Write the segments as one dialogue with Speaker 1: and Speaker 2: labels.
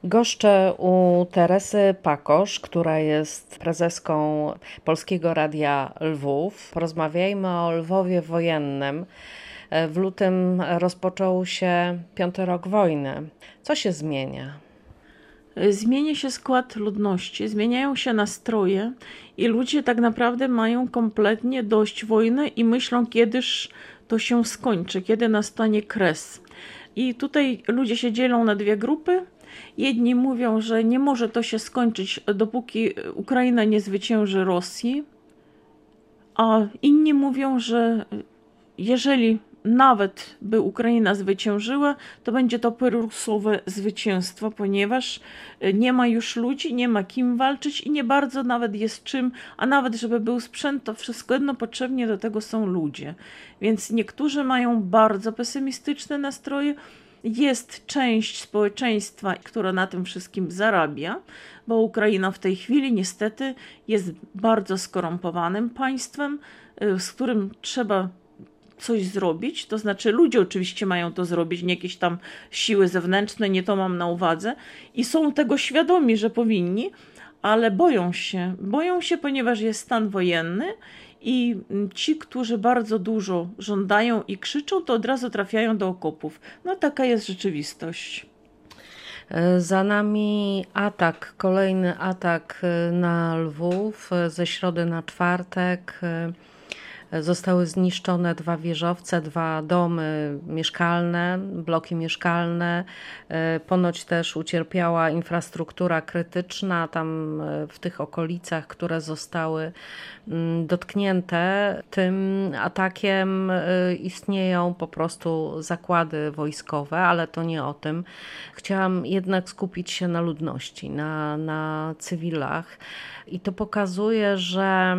Speaker 1: Goszczę u Teresy Pakosz, która jest prezeską Polskiego Radia Lwów. Porozmawiajmy o Lwowie wojennym. W lutym rozpoczął się 5. rok wojny. Co się zmienia?
Speaker 2: Zmienia się skład ludności, zmieniają się nastroje i ludzie tak naprawdę mają kompletnie dość wojny i myślą, kiedyż to się skończy, kiedy nastanie kres. I tutaj ludzie się dzielą na dwie grupy. Jedni mówią, że nie może to się skończyć, dopóki Ukraina nie zwycięży Rosji, a inni mówią, że jeżeli nawet by Ukraina zwyciężyła, to będzie to pyrrusowe zwycięstwo, ponieważ nie ma już ludzi, nie ma kim walczyć i nie bardzo nawet jest czym, a nawet żeby był sprzęt, to wszystko jedno potrzebnie do tego są ludzie. Więc niektórzy mają bardzo pesymistyczne nastroje. Jest część społeczeństwa, która na tym wszystkim zarabia, bo Ukraina w tej chwili niestety jest bardzo skorumpowanym państwem, z którym trzeba coś zrobić, to znaczy ludzie oczywiście mają to zrobić, nie jakieś tam siły zewnętrzne, nie to mam na uwadze i są tego świadomi, że powinni, ale boją się, ponieważ jest stan wojenny i ci, którzy bardzo dużo żądają i krzyczą, to od razu trafiają do okopów. No taka jest rzeczywistość.
Speaker 1: Za nami atak, kolejny atak na Lwów ze środy na czwartek. Zostały zniszczone 2 wieżowce, 2 domy mieszkalne, bloki mieszkalne. Ponoć też ucierpiała infrastruktura krytyczna tam w tych okolicach, które zostały dotknięte. Tym atakiem istnieją po prostu zakłady wojskowe, ale to nie o tym. Chciałam jednak skupić się na ludności, na cywilach i to pokazuje, że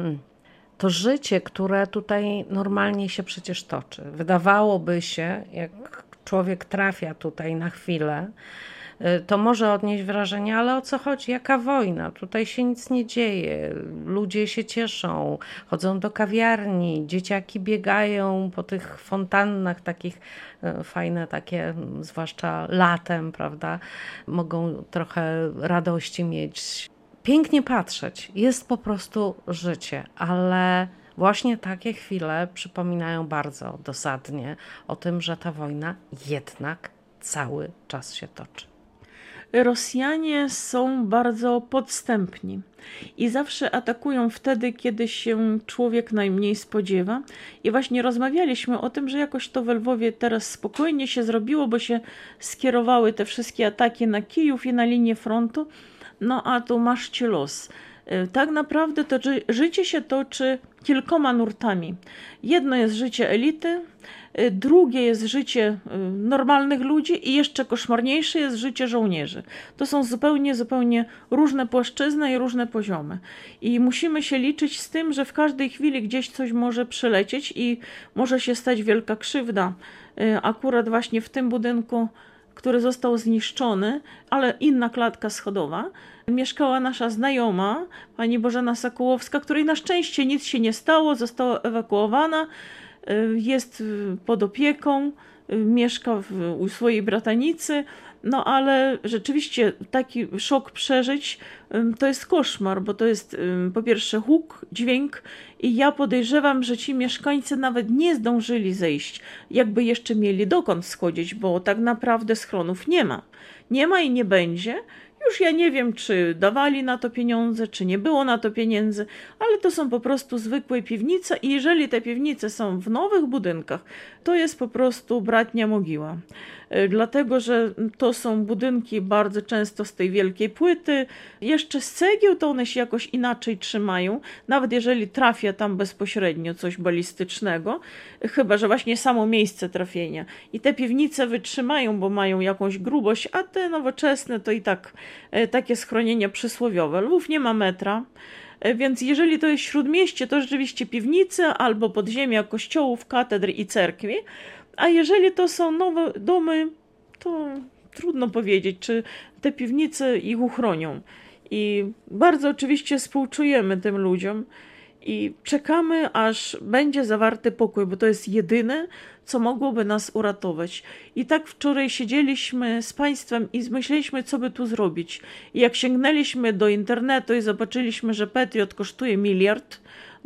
Speaker 1: to życie, które tutaj normalnie się przecież toczy. Wydawałoby się, jak człowiek trafia tutaj na chwilę, to może odnieść wrażenie, ale o co chodzi? Jaka wojna? Tutaj się nic nie dzieje. Ludzie się cieszą, chodzą do kawiarni, dzieciaki biegają po tych fontannach takich fajne, takie zwłaszcza latem, prawda? Mogą trochę radości mieć. Pięknie patrzeć, jest po prostu życie, ale właśnie takie chwile przypominają bardzo dosadnie o tym, że ta wojna jednak cały czas się toczy.
Speaker 2: Rosjanie są bardzo podstępni i zawsze atakują wtedy, kiedy się człowiek najmniej spodziewa. I właśnie rozmawialiśmy o tym, że jakoś to w Lwowie teraz spokojnie się zrobiło, bo się skierowały te wszystkie ataki na Kijów i na linię frontu. No a tu masz ci los. Tak naprawdę to życie się toczy kilkoma nurtami. Jedno jest życie elity, drugie jest życie normalnych ludzi i jeszcze koszmarniejsze jest życie żołnierzy. To są zupełnie różne płaszczyzny i różne poziomy. I musimy się liczyć z tym, że w każdej chwili gdzieś coś może przylecieć i może się stać wielka krzywda. Akurat właśnie w tym budynku, który został zniszczony, ale inna klatka schodowa, mieszkała nasza znajoma, pani Bożena Sokołowska, której na szczęście nic się nie stało, została ewakuowana, jest pod opieką, mieszka u swojej bratanicy, no ale rzeczywiście taki szok przeżyć to jest koszmar, bo to jest po pierwsze huk, dźwięk i ja podejrzewam, że ci mieszkańcy nawet nie zdążyli zejść, jakby jeszcze mieli dokąd schodzić, bo tak naprawdę schronów nie ma. Nie ma i nie będzie. Już ja nie wiem, czy dawali na to pieniądze, czy nie było na to pieniędzy, ale to są po prostu zwykłe piwnice i jeżeli te piwnice są w nowych budynkach, to jest po prostu bratnia mogiła. Dlatego, że to są budynki bardzo często z tej wielkiej płyty. Jeszcze z cegieł to one się jakoś inaczej trzymają, nawet jeżeli trafia tam bezpośrednio coś balistycznego, chyba że właśnie samo miejsce trafienia. I te piwnice wytrzymają, bo mają jakąś grubość, a te nowoczesne to i tak takie schronienia przysłowiowe. Lwów nie ma metra. Więc jeżeli to jest śródmieście, to rzeczywiście piwnice albo podziemia kościołów, katedr i cerkwi, a jeżeli to są nowe domy, to trudno powiedzieć, czy te piwnice ich uchronią. I bardzo oczywiście współczujemy tym ludziom i czekamy, aż będzie zawarty pokój, bo to jest jedyne, co mogłoby nas uratować. I tak wczoraj siedzieliśmy z państwem i myśleliśmy, co by tu zrobić. I jak sięgnęliśmy do internetu i zobaczyliśmy, że Patriot kosztuje $1 miliard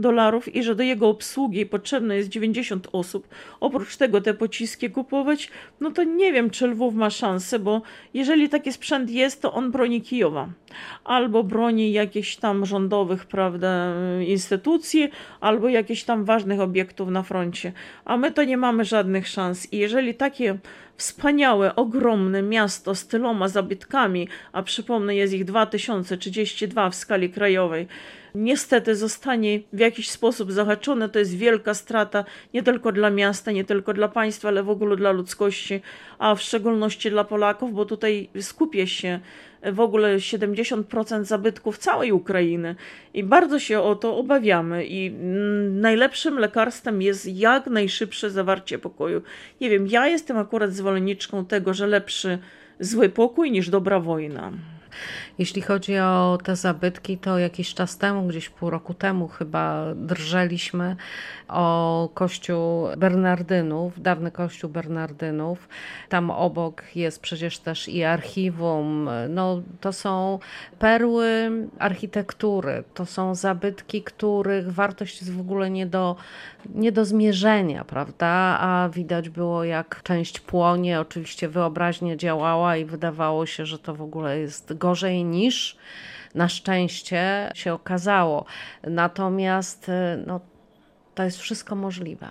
Speaker 2: i że do jego obsługi potrzebne jest 90 osób, oprócz tego te pociski kupować, no to nie wiem, czy Lwów ma szansę, bo jeżeli taki sprzęt jest, to on broni Kijowa. Albo broni jakichś tam rządowych, prawda, instytucji, albo jakichś tam ważnych obiektów na froncie. A my to nie mamy żadnych szans. I jeżeli takie wspaniałe, ogromne miasto z tyloma zabytkami, a przypomnę, jest ich 2032 w skali krajowej, niestety zostanie w jakiś sposób zahaczone, to jest wielka strata nie tylko dla miasta, nie tylko dla państwa, ale w ogóle dla ludzkości, a w szczególności dla Polaków, bo tutaj skupia się w ogóle 70% zabytków całej Ukrainy i bardzo się o to obawiamy i najlepszym lekarstwem jest jak najszybsze zawarcie pokoju. Nie wiem, ja jestem akurat zwolenniczką tego, że lepszy zły pokój niż dobra wojna.
Speaker 1: Jeśli chodzi o te zabytki, to jakiś czas temu, gdzieś pół roku temu chyba drżeliśmy o kościół Bernardynów, dawny kościół Bernardynów. Tam obok jest przecież też i archiwum. No, to są perły architektury, to są zabytki, których wartość jest w ogóle nie do zmierzenia, prawda? A widać było, jak część płonie. Oczywiście wyobraźnia działała i wydawało się, że to w ogóle jest gorzej niż na szczęście się okazało. Natomiast no, to jest wszystko możliwe.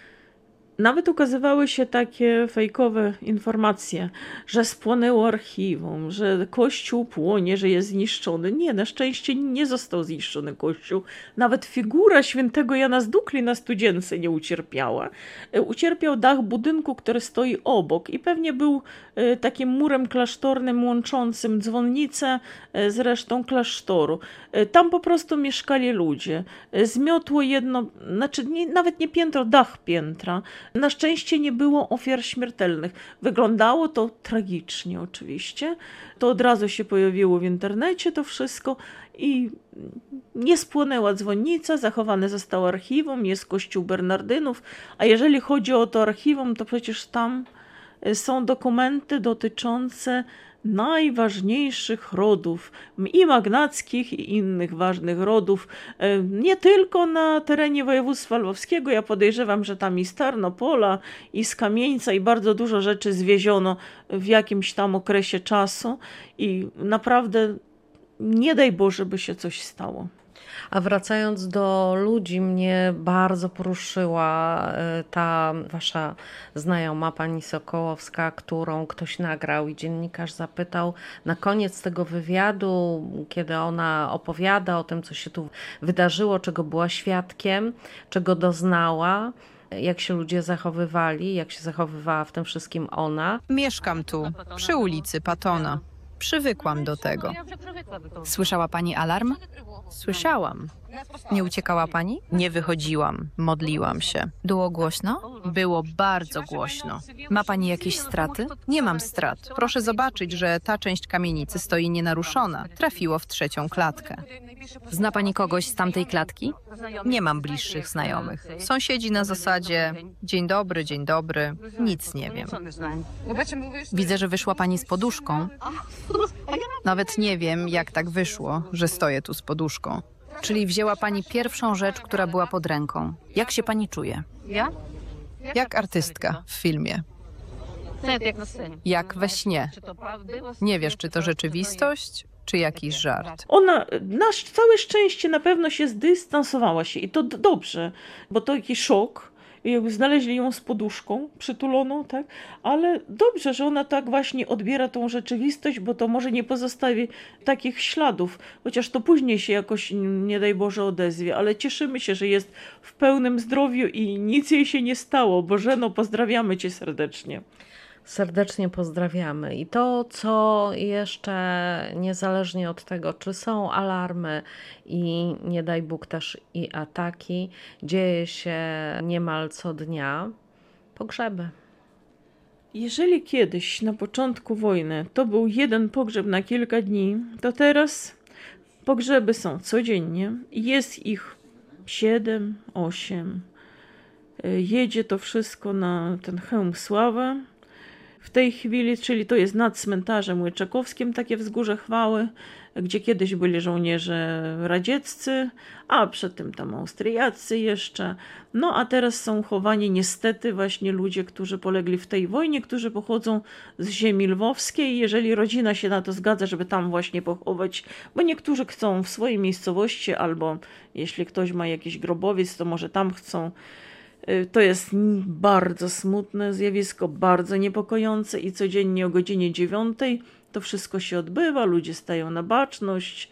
Speaker 2: Nawet ukazywały się takie fejkowe informacje, że spłonęło archiwum, że kościół płonie, że jest zniszczony. Nie, na szczęście nie został zniszczony kościół. Nawet figura świętego Jana z Dukli na Studzience nie ucierpiała. Ucierpiał dach budynku, który stoi obok i pewnie był takim murem klasztornym łączącym dzwonnicę z resztą klasztoru. Tam po prostu mieszkali ludzie. Zmiotło jedno, znaczy nawet nie piętro, dach piętra. Na szczęście nie było ofiar śmiertelnych. Wyglądało to tragicznie oczywiście. To od razu się pojawiło w internecie to wszystko i nie spłonęła dzwonnica, zachowane zostało archiwum, jest kościół Bernardynów, a jeżeli chodzi o to archiwum, to przecież tam są dokumenty dotyczące najważniejszych rodów i magnackich, i innych ważnych rodów, nie tylko na terenie województwa lwowskiego. Ja podejrzewam, że tam i z Tarnopola, i z Kamieńca, i bardzo dużo rzeczy zwieziono w jakimś tam okresie czasu i naprawdę nie daj Boże, by się coś stało.
Speaker 1: A wracając do ludzi, mnie bardzo poruszyła ta wasza znajoma, pani Sokołowska, którą ktoś nagrał i dziennikarz zapytał na koniec tego wywiadu, kiedy ona opowiada o tym, co się tu wydarzyło, czego była świadkiem, czego doznała, jak się ludzie zachowywali, jak się zachowywała w tym wszystkim ona.
Speaker 3: Mieszkam tu, przy ulicy Patona. Przywykłam do tego.
Speaker 4: Słyszała pani alarm?
Speaker 3: Słyszałam.
Speaker 4: Nie uciekała pani?
Speaker 3: Nie wychodziłam, modliłam się.
Speaker 4: Było głośno?
Speaker 3: Było bardzo głośno.
Speaker 4: Ma pani jakieś straty?
Speaker 3: Nie mam strat. Proszę zobaczyć, że ta część kamienicy stoi nienaruszona. Trafiło w 3. klatkę.
Speaker 4: Zna pani kogoś z tamtej klatki?
Speaker 3: Nie mam bliższych znajomych. Sąsiedzi na zasadzie dzień dobry, nic nie wiem.
Speaker 4: Widzę, że wyszła pani z poduszką.
Speaker 3: Nawet nie wiem, jak tak wyszło, że stoję tu z poduszką.
Speaker 4: Czyli wzięła pani pierwszą rzecz, która była pod ręką. Jak się pani czuje?
Speaker 3: Jak artystka w filmie. Jak we śnie. Nie wiesz, czy to rzeczywistość, czy jakiś żart.
Speaker 2: Ona na całe szczęście na pewno się zdystansowała się i to dobrze, bo to jakiś szok. I znaleźli ją z poduszką przytuloną, tak? Ale dobrze, że ona tak właśnie odbiera tą rzeczywistość, bo to może nie pozostawi takich śladów, chociaż to później się jakoś, nie daj Boże, odezwie, ale cieszymy się, że jest w pełnym zdrowiu i nic jej się nie stało. Bożeno, pozdrawiamy cię serdecznie.
Speaker 1: Serdecznie pozdrawiamy. I to, co jeszcze niezależnie od tego, czy są alarmy i nie daj Bóg też i ataki, dzieje się niemal co dnia, pogrzeby.
Speaker 2: Jeżeli kiedyś na początku wojny to był jeden pogrzeb na kilka dni, to teraz pogrzeby są codziennie. Jest ich 7, 8. Jedzie to wszystko na ten hełm sławy. W tej chwili, czyli to jest nad cmentarzem Łyczakowskim, takie wzgórze chwały, gdzie kiedyś byli żołnierze radzieccy, a przed tym tam Austriacy jeszcze. No a teraz są chowani niestety właśnie ludzie, którzy polegli w tej wojnie, którzy pochodzą z ziemi lwowskiej. Jeżeli rodzina się na to zgadza, żeby tam właśnie pochować, bo niektórzy chcą w swojej miejscowości, albo jeśli ktoś ma jakiś grobowiec, to może tam chcą. To jest bardzo smutne zjawisko, bardzo niepokojące i codziennie o godzinie 9 to wszystko się odbywa, ludzie stają na baczność,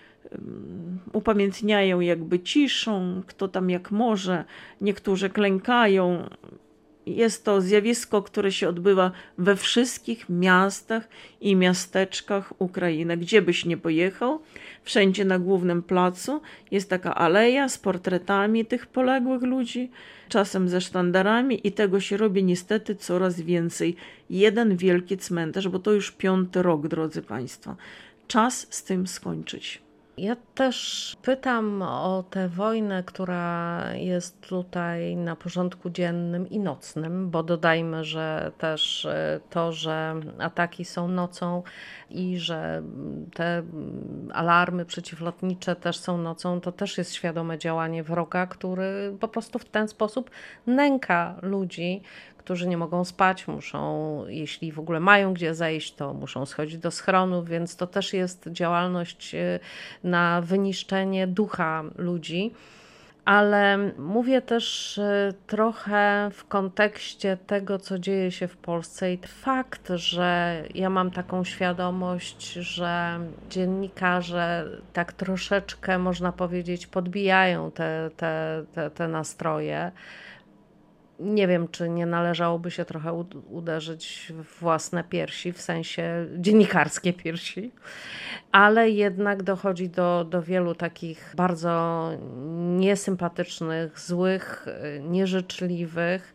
Speaker 2: upamiętniają jakby ciszą, kto tam jak może, niektórzy klękają. Jest to zjawisko, które się odbywa we wszystkich miastach i miasteczkach Ukrainy. Gdzie byś nie pojechał, wszędzie na głównym placu jest taka aleja z portretami tych poległych ludzi, czasem ze sztandarami i tego się robi niestety coraz więcej. Jeden wielki cmentarz, bo to już 5. rok, drodzy Państwo. Czas z tym skończyć.
Speaker 1: Ja też pytam o tę wojnę, która jest tutaj na porządku dziennym i nocnym, bo dodajmy, że też to, że ataki są nocą i że te alarmy przeciwlotnicze też są nocą, to też jest świadome działanie wroga, który po prostu w ten sposób nęka ludzi, którzy nie mogą spać, muszą, jeśli w ogóle mają gdzie zejść, to muszą schodzić do schronów, więc to też jest działalność na wyniszczenie ducha ludzi. Ale mówię też trochę w kontekście tego, co dzieje się w Polsce i fakt, że ja mam taką świadomość, że dziennikarze tak troszeczkę, można powiedzieć, podbijają te nastroje. Nie wiem, czy nie należałoby się trochę uderzyć w własne piersi, w sensie dziennikarskie piersi, ale jednak dochodzi do wielu takich bardzo niesympatycznych, złych, nieżyczliwych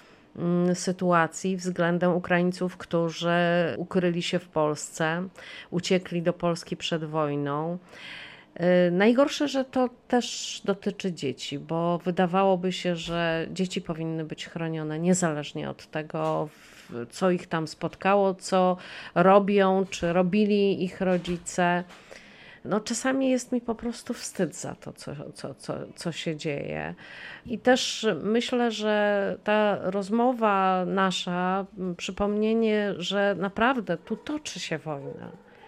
Speaker 1: sytuacji względem Ukraińców, którzy ukryli się w Polsce, uciekli do Polski przed wojną. Najgorsze, że to też dotyczy dzieci, bo wydawałoby się, że dzieci powinny być chronione niezależnie od tego, co ich tam spotkało, co robią, czy robili ich rodzice. No, czasami jest mi po prostu wstyd za to, co się dzieje. I też myślę, że ta rozmowa nasza, przypomnienie, że naprawdę tu toczy się wojna,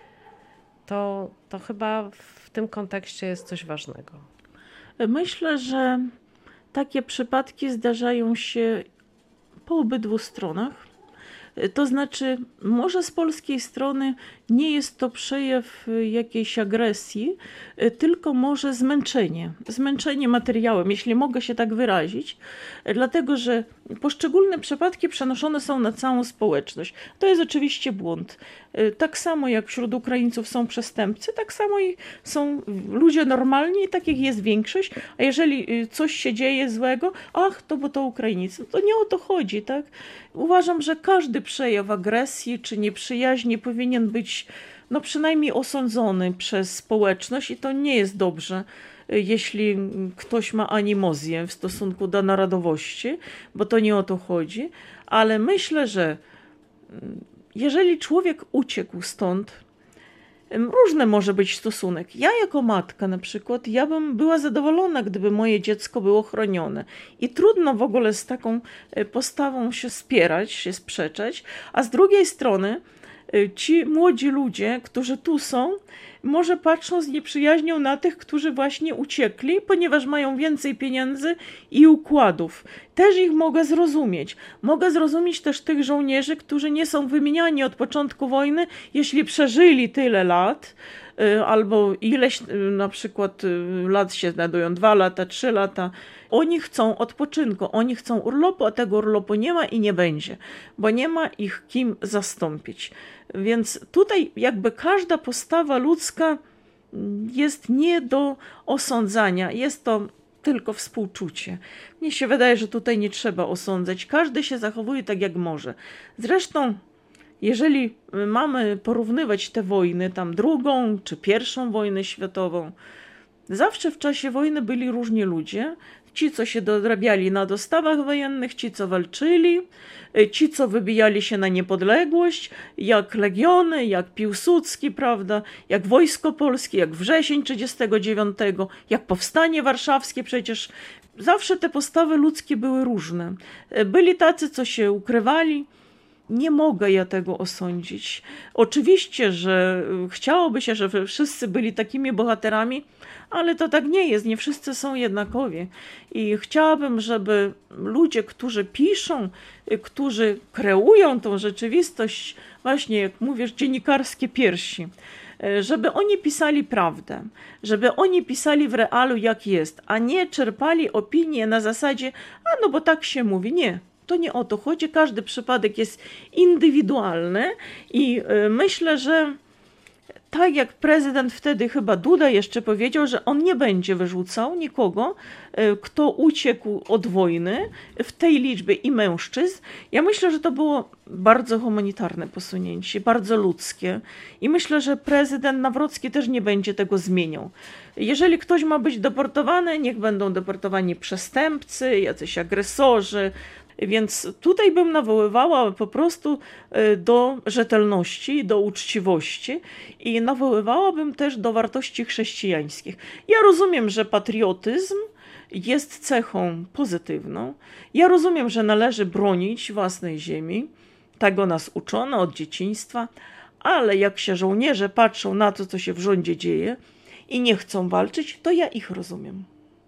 Speaker 1: to chyba w tym kontekście jest coś ważnego.
Speaker 2: Myślę, że takie przypadki zdarzają się po obydwu stronach. To znaczy, może z polskiej strony nie jest to przejaw jakiejś agresji, tylko może zmęczenie materiałem, jeśli mogę się tak wyrazić, dlatego że poszczególne przypadki przenoszone są na całą społeczność. To jest oczywiście błąd. Tak samo jak wśród Ukraińców są przestępcy, tak samo i są ludzie normalni i takich jest większość, a jeżeli coś się dzieje złego, bo to Ukraińcy. To nie o to chodzi, tak? Uważam, że każdy przejaw agresji czy nieprzyjaźni powinien być przynajmniej osądzony przez społeczność i to nie jest dobrze, jeśli ktoś ma animozję w stosunku do narodowości, bo to nie o to chodzi, ale myślę, że jeżeli człowiek uciekł stąd, różny może być stosunek. Ja jako matka na przykład, ja bym była zadowolona, gdyby moje dziecko było chronione. I trudno w ogóle z taką postawą się spierać, się sprzeczać, a z drugiej strony ci młodzi ludzie, którzy tu są, może patrzą z nieprzyjaźnią na tych, którzy właśnie uciekli, ponieważ mają więcej pieniędzy i układów. Też ich mogę zrozumieć. Mogę zrozumieć też tych żołnierzy, którzy nie są wymieniani od początku wojny, jeśli przeżyli tyle lat, albo ileś na przykład lat się znajdują, 2 lata, 3 lata. Oni chcą odpoczynku, oni chcą urlopu, a tego urlopu nie ma i nie będzie, bo nie ma ich kim zastąpić. Więc tutaj jakby każda postawa ludzka jest nie do osądzania, jest to tylko współczucie. Mnie się wydaje, że tutaj nie trzeba osądzać, każdy się zachowuje tak jak może. Zresztą jeżeli mamy porównywać te wojny, tam drugą czy pierwszą wojnę światową, zawsze w czasie wojny byli różni ludzie, Ci, co się dorabiali na dostawach wojennych, ci, co walczyli, ci, co wybijali się na niepodległość, jak Legiony, jak Piłsudski, prawda, jak Wojsko Polskie, jak Wrzesień 1939, jak Powstanie Warszawskie. Przecież zawsze te postawy ludzkie były różne. Byli tacy, co się ukrywali. Nie mogę ja tego osądzić. Oczywiście, że chciałoby się, żeby wszyscy byli takimi bohaterami, ale to tak nie jest. Nie wszyscy są jednakowi. I chciałabym, żeby ludzie, którzy piszą, którzy kreują tą rzeczywistość, właśnie jak mówisz, dziennikarskie piersi, żeby oni pisali prawdę, żeby oni pisali w realu jak jest, a nie czerpali opinie na zasadzie, no bo tak się mówi. Nie. To nie o to chodzi. Każdy przypadek jest indywidualny i myślę, że tak jak prezydent wtedy chyba Duda jeszcze powiedział, że on nie będzie wyrzucał nikogo, kto uciekł od wojny w tej liczbie i mężczyzn. Ja myślę, że to było bardzo humanitarne posunięcie, bardzo ludzkie i myślę, że prezydent Nawrocki też nie będzie tego zmieniał. Jeżeli ktoś ma być deportowany, niech będą deportowani przestępcy, jacyś agresorzy. Więc tutaj bym nawoływała po prostu do rzetelności, do uczciwości i nawoływałabym też do wartości chrześcijańskich. Ja rozumiem, że patriotyzm jest cechą pozytywną. Ja rozumiem, że należy bronić własnej ziemi. Tego nas uczono od dzieciństwa. Ale jak się żołnierze patrzą na to, co się w rządzie dzieje i nie chcą walczyć, to ja ich rozumiem.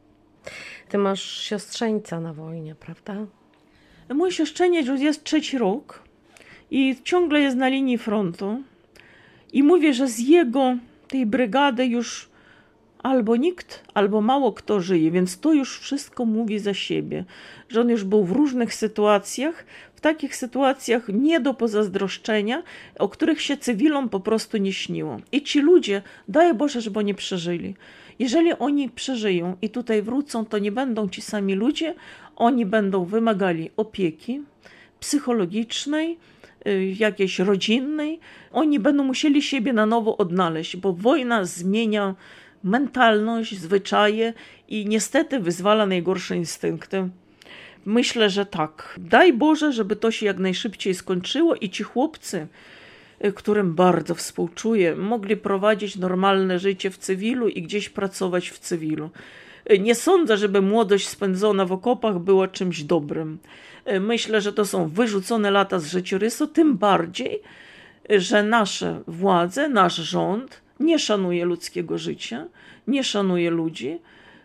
Speaker 1: Ty masz siostrzeńca na wojnie, prawda?
Speaker 2: Mój siostrzeniec już jest 3. rok i ciągle jest na linii frontu. I mówię, że z jego tej brygady już albo nikt, albo mało kto żyje, więc to już wszystko mówi za siebie. Że on już był w różnych sytuacjach, w takich sytuacjach nie do pozazdroszczenia, o których się cywilom po prostu nie śniło. I ci ludzie, daj Boże, żeby oni przeżyli. Jeżeli oni przeżyją i tutaj wrócą, to nie będą ci sami ludzie, oni będą wymagali opieki psychologicznej, jakiejś rodzinnej. Oni będą musieli siebie na nowo odnaleźć, bo wojna zmienia mentalność, zwyczaje i niestety wyzwala najgorsze instynkty. Myślę, że tak. Daj Boże, żeby to się jak najszybciej skończyło i ci chłopcy, którym bardzo współczuję, mogli prowadzić normalne życie w cywilu i gdzieś pracować w cywilu. Nie sądzę, żeby młodość spędzona w okopach była czymś dobrym. Myślę, że to są wyrzucone lata z życiorysu, tym bardziej, że nasze władze, nasz rząd nie szanuje ludzkiego życia, nie szanuje ludzi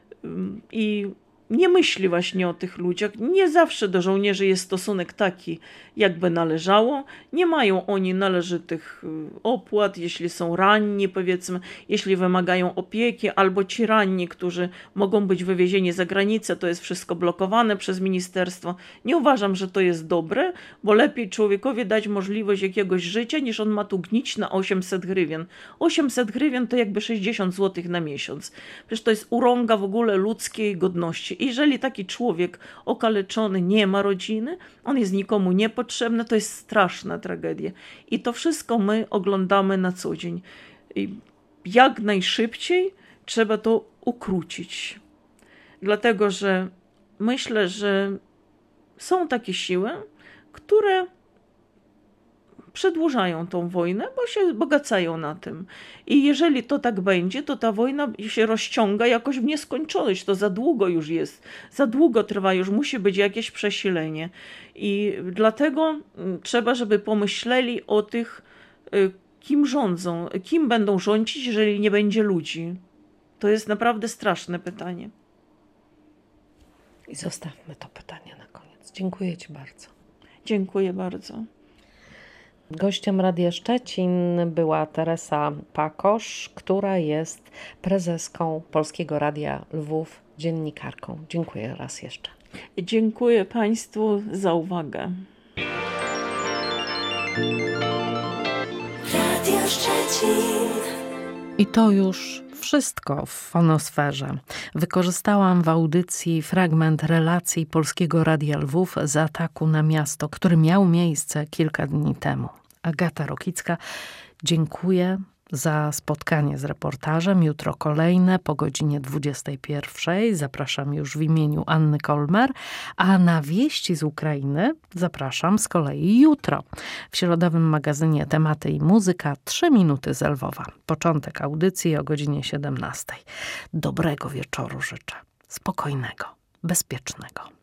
Speaker 2: i nie myśli właśnie o tych ludziach. Nie zawsze do żołnierzy jest stosunek taki, jakby należało. Nie mają oni należytych opłat, jeśli są ranni, powiedzmy, jeśli wymagają opieki, albo ci ranni, którzy mogą być wywiezieni za granicę, to jest wszystko blokowane przez ministerstwo. Nie uważam, że to jest dobre, bo lepiej człowiekowi dać możliwość jakiegoś życia, niż on ma tu gnić na 800 hrywien. 800 hrywien to jakby 60 zł na miesiąc. Przecież to jest urąga w ogóle ludzkiej godności. Jeżeli taki człowiek okaleczony nie ma rodziny, on jest nikomu niepotrzebny, to jest straszna tragedia. I to wszystko my oglądamy na co dzień. I jak najszybciej trzeba to ukrócić. Dlatego, że myślę, że są takie siły, które przedłużają tą wojnę, bo się bogacają na tym. I jeżeli to tak będzie, to ta wojna się rozciąga jakoś w nieskończoność. To za długo już jest. Za długo trwa, już musi być jakieś przesilenie. I dlatego trzeba, żeby pomyśleli o tych, kim rządzą, kim będą rządzić, jeżeli nie będzie ludzi. To jest naprawdę straszne pytanie.
Speaker 1: I zostawmy to pytanie na koniec. Dziękuję Ci bardzo.
Speaker 2: Dziękuję bardzo.
Speaker 1: Gościem Radia Szczecin była Teresa Pakosz, która jest prezeską Polskiego Radia Lwów, dziennikarką. Dziękuję raz jeszcze.
Speaker 2: Dziękuję Państwu za uwagę. Radio Szczecin.
Speaker 1: I to już wszystko w Fonosferze. Wykorzystałam w audycji fragment relacji Polskiego Radia Lwów z ataku na miasto, który miał miejsce kilka dni temu. Agata Rokicka, dziękuję za spotkanie z reportażem. Jutro kolejne po godzinie 21. Zapraszam już w imieniu Anny Kolmer, a na wieści z Ukrainy zapraszam z kolei jutro. W środowym magazynie Tematy i Muzyka 3 minuty z Lwowa. Początek audycji o godzinie 17. Dobrego wieczoru życzę. Spokojnego, bezpiecznego.